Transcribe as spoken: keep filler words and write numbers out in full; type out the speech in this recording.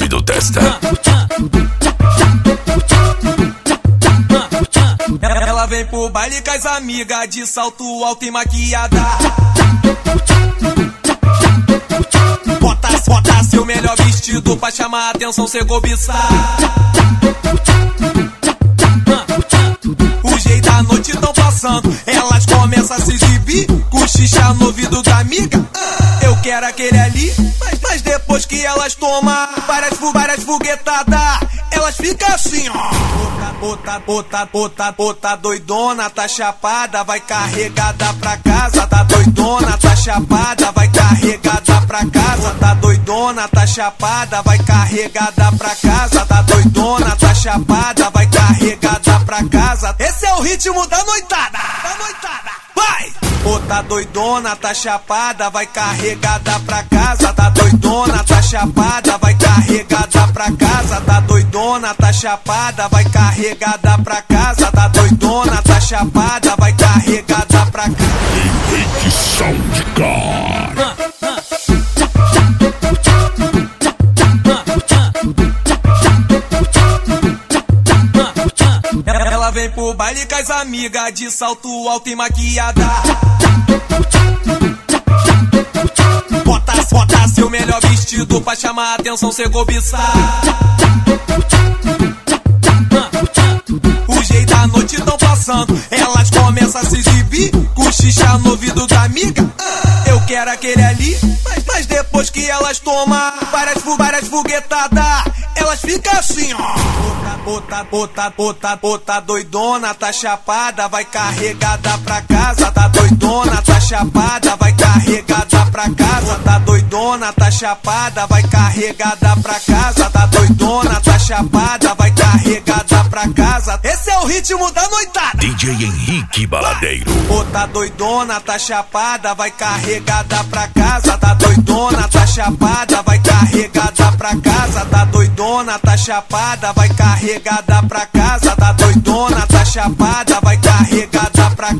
nome do testa. Ela vem pro baile com as amigas de salto alto e maquiada. Bota, bota seu melhor vestido pra chamar a atenção, cê cobiçar. O jeito da noite tão passando, elas começam a se exibir, cochichar no ouvido da amiga. Eu quero aquele ali, mas, mas depois que elas tomam várias, várias foguetadas, elas ficam assim, ó. Bota, bota, bota, bota doidona, tá chapada, vai carregada pra casa. Tá doidona, tá chapada, vai carregada pra casa. Tá doidona, tá chapada, vai carregada pra casa. Tá doidona, tá chapada, vai carregada pra casa. Esse é o ritmo da noitada, da noitada. Vai! Bota doidona, tá chapada, vai carregada pra casa. Tá doidona, tá chapada, vai carregada pra casa. Tá doidona, tá chapada, vai carregada pra casa. Tá doidona, tá chapada, vai carregada pra casa. Henrique Soundcar. Ela vem pro baile com as amigas de salto alto e maquiada. Bota, bota seu melhor vestido pra chamar a atenção, cê cobiçar. O jeito da noite tão passando, elas começam a se exibir, cochichar no ouvido da amiga. Eu quero aquele ali, mas, mas depois que elas tomam várias, várias foguetadas, elas ficam assim, ó. Bota, bota, bota, bota doidona, tá chapada, vai carregada pra casa. Tá doidona, tá chapada, vai carregada pra casa. Tá doidona, tá chapada, vai carregada pra casa. Tá doidona, tá chapada, vai carregada pra casa. Esse é o ritmo da noitada. D J Henrique Baladeiro. Bota doidona, tá chapada, vai carregada pra casa. Tá doidona, tá chapada, vai carregada pra casa. Tá doidona, tá chapada, vai carregada pra casa. Tá doidona, tá chapada, vai carregada pra casa.